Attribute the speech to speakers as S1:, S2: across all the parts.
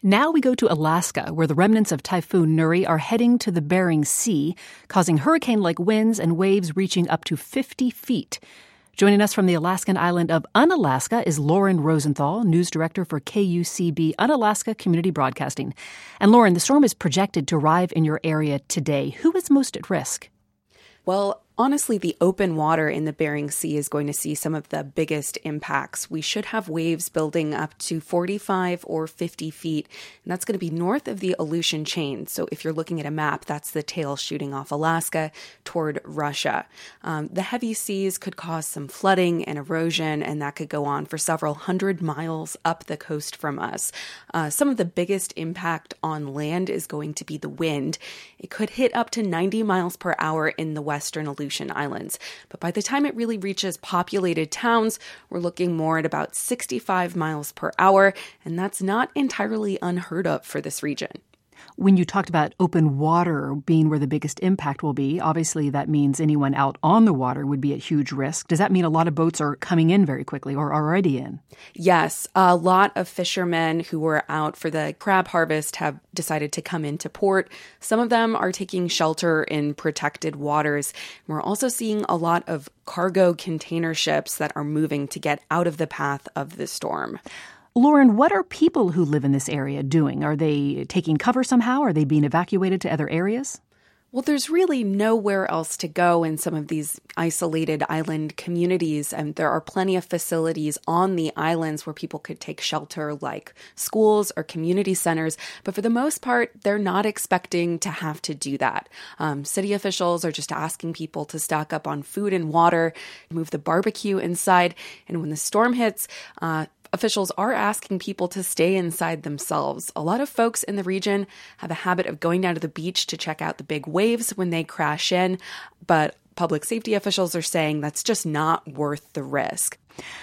S1: Now we go to Alaska, where the remnants of Typhoon Nuri are heading to the Bering Sea, causing hurricane-like winds and waves reaching up to 50 feet. Joining us from the Alaskan island of Unalaska is Lauren Rosenthal, news director for KUCB Unalaska Community Broadcasting. And Lauren, the storm is projected to arrive in your area today. Who is most at risk?
S2: Well, honestly, the open water in the Bering Sea is going to see some of the biggest impacts. We should have waves building up to 45 or 50 feet, and that's going to be north of the Aleutian Chain. So if you're looking at a map, that's the tail shooting off Alaska toward Russia. The heavy seas could cause some flooding and erosion, and that could go on for several hundred miles up the coast from us. Some of the biggest impact on land is going to be the wind. It could hit up to 90 miles per hour in the western Aleutian Islands. But by the time it really reaches populated towns, we're looking more at about 65 miles per hour, and that's not entirely unheard of for this region.
S1: When you talked about open water being where the biggest impact will be, obviously that means anyone out on the water would be at huge risk. Does that mean a lot of boats are coming in very quickly or are already in?
S2: Yes, a lot of fishermen who were out for the crab harvest have decided to come into port. Some of them are taking shelter in protected waters. We're also seeing a lot of cargo container ships that are moving to get out of the path of the storm.
S1: Lauren, what are people who live in this area doing? Are they taking cover somehow? Are they being evacuated to other areas?
S2: Well, there's really nowhere else to go in some of these isolated island communities, and there are plenty of facilities on the islands where people could take shelter, like schools or community centers. But for the most part, they're not expecting to have to do that. City officials are just asking people to stock up on food and water, move the barbecue inside, and when the storm hits, officials are asking people to stay inside themselves. A lot of folks in the region have a habit of going down to the beach to check out the big waves when they crash in, but public safety officials are saying that's just not worth the risk.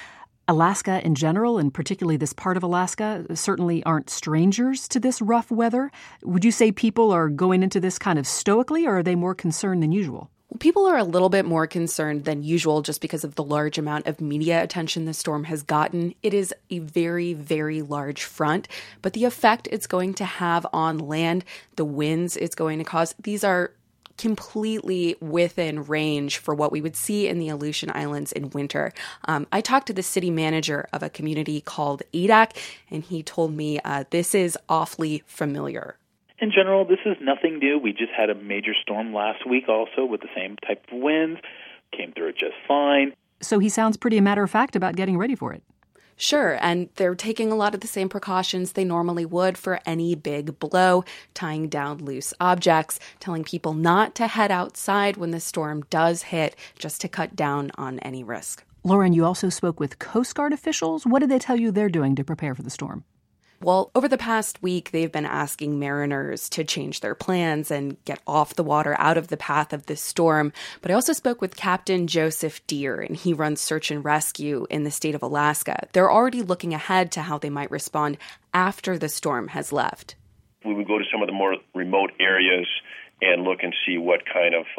S1: Alaska in general, and particularly this part of Alaska, certainly aren't strangers to this rough weather. Would you say people are going into this kind of stoically, or are they more concerned than usual?
S2: Well, people are a little bit more concerned than usual just because of the large amount of media attention the storm has gotten. It is a very, very large front, but the effect it's going to have on land, the winds it's going to cause, these are completely within range for what we would see in the Aleutian Islands in winter. I talked to the city manager of a community called Adak, and he told me this is awfully familiar.
S3: In general, this is nothing new. We just had a major storm last week also with the same type of winds. Came through it just fine.
S1: So he sounds pretty matter-of-fact about getting ready for it.
S2: Sure, and they're taking a lot of the same precautions they normally would for any big blow, tying down loose objects, telling people not to head outside when the storm does hit, just to cut down on any risk.
S1: Lauren, you also spoke with Coast Guard officials. What did they tell you they're doing to prepare for the storm?
S2: Well, over the past week, they've been asking mariners to change their plans and get off the water out of the path of this storm. But I also spoke with Captain Joseph Deere, and he runs search and rescue in the state of Alaska. They're already looking ahead to how they might respond after the storm has left.
S4: We would go to some of the more remote areas and look and see what kind of,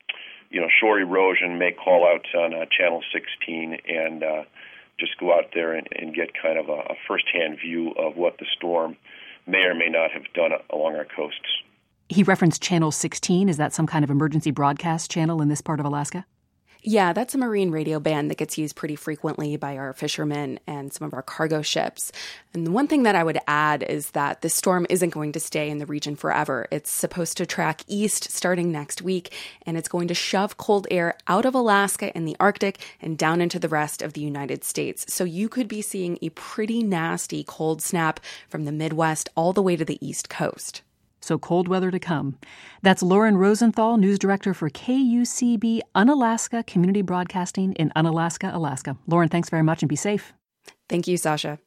S4: shore erosion may call out on Channel 16 and just go out there and get kind of a first-hand view of what the storm may or may not have done along our coasts.
S1: He referenced Channel 16. Is that some kind of emergency broadcast channel in this part of Alaska?
S2: Yeah, that's a marine radio band that gets used pretty frequently by our fishermen and some of our cargo ships. And the one thing that I would add is that this storm isn't going to stay in the region forever. It's supposed to track east starting next week, and it's going to shove cold air out of Alaska and the Arctic and down into the rest of the United States. So you could be seeing a pretty nasty cold snap from the Midwest all the way to the East Coast.
S1: So cold weather to come. That's Lauren Rosenthal, news director for KUCB Unalaska Community Broadcasting in Unalaska, Alaska. Lauren, thanks very much and be safe.
S2: Thank you, Sasha.